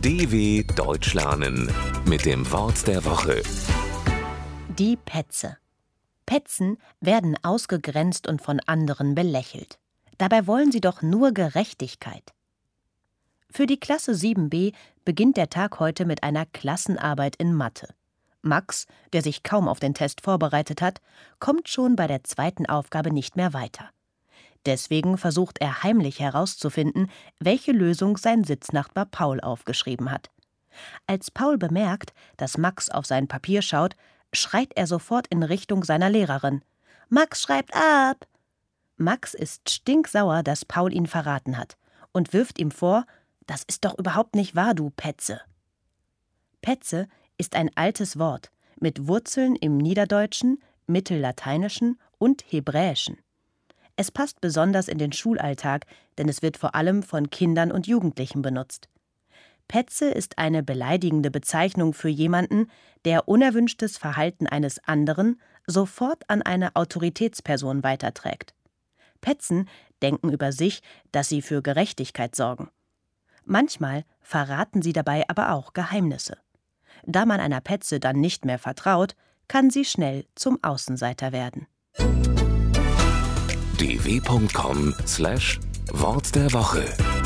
DW Deutsch lernen mit dem Wort der Woche. Die Petze. Petzen werden ausgegrenzt und von anderen belächelt. Dabei wollen sie doch nur Gerechtigkeit. Für die Klasse 7b beginnt der Tag heute mit einer Klassenarbeit in Mathe. Max, der sich kaum auf den Test vorbereitet hat, kommt schon bei der zweiten Aufgabe nicht mehr weiter. Deswegen versucht er heimlich herauszufinden, welche Lösung sein Sitznachbar Paul aufgeschrieben hat. Als Paul bemerkt, dass Max auf sein Papier schaut, schreit er sofort in Richtung seiner Lehrerin. »Max schreibt ab!« Max ist stinksauer, dass Paul ihn verraten hat und wirft ihm vor, »Das ist doch überhaupt nicht wahr, du Petze!« Petze ist ein altes Wort mit Wurzeln im Niederdeutschen, Mittellateinischen und Hebräischen. Es passt besonders in den Schulalltag, denn es wird vor allem von Kindern und Jugendlichen benutzt. Petze ist eine beleidigende Bezeichnung für jemanden, der unerwünschtes Verhalten eines anderen sofort an eine Autoritätsperson weiterträgt. Petzen denken über sich, dass sie für Gerechtigkeit sorgen. Manchmal verraten sie dabei aber auch Geheimnisse. Da man einer Petze dann nicht mehr vertraut, kann sie schnell zum Außenseiter werden. dw.com/Wort der Woche